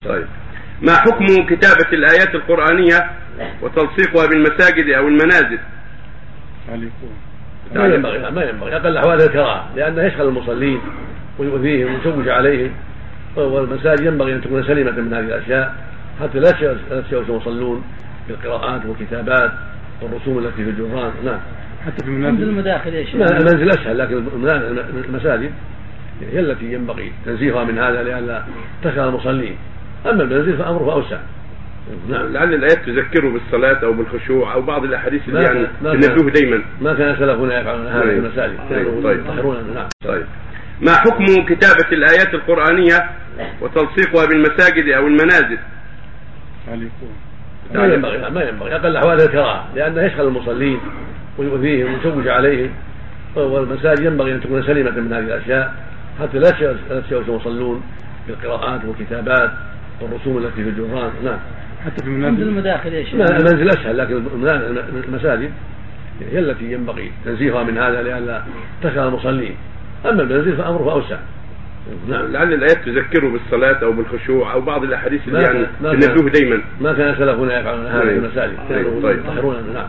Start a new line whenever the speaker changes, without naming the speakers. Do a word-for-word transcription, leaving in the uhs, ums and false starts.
طيب، ما حكم كتابة الآيات القرآنية وتلصيقها بالمساجد أو المنازل؟
ما ينبغي ما ينبغي أقل أحوال الكراهة، لأنه يشغل المصلين ويؤذيهم ويشوش عليهم، والمساجد ينبغي أن تكون سليمة من هذه الأشياء حتى لا يشوش المصلون بالقراءات والكتابات والرسوم التي في الجدران. نعم،
حتى في المنازل المداخل يا شيخ.
المنزل أسهل، لكن المساجد هي التي ينبغي تنزيهها من هذا لئلا تشغل المصلين. أما المنزل فأمره أوسع.
نعم، لعل الآيات تذكره بالصلاة أو بالخشوع أو بعض الأحاديث اللي يعني تنبهه دائما.
ما كان سلفنا يفعلون هذا في المساجد.
طيب.
نعم.
طيب، ما حكم كتابة الآيات القرآنية وتلصيقها بالمساجد أو المنازل؟
ما ينبغي ما ينبغي أقل أحوال الكراهة، لأنه يشغل المصلين ويؤذيهم ويشوش عليهم، والمساجد ينبغي أن تكون سليمة من هذه الأشياء حتى لا يشوش المصلون بالقراءات والكتابات والرسوم التي في الجدران. نعم،
حتى في المنازل المداخل يا شيخ.
المنزل أسهل، لكن المساجد هي التي ينبغي تنزيهها من هذا لئلا تشغل المصلين. أما المنزل فأمره أوسع.
نعم، لعل الآيات تذكره بالصلاة أو بالخشوع أو بعض الأحاديث اللي يعني تنبهه دائما.
ما كان سلفنا يفعلون هذا في المساجد.
طيب.
نعم.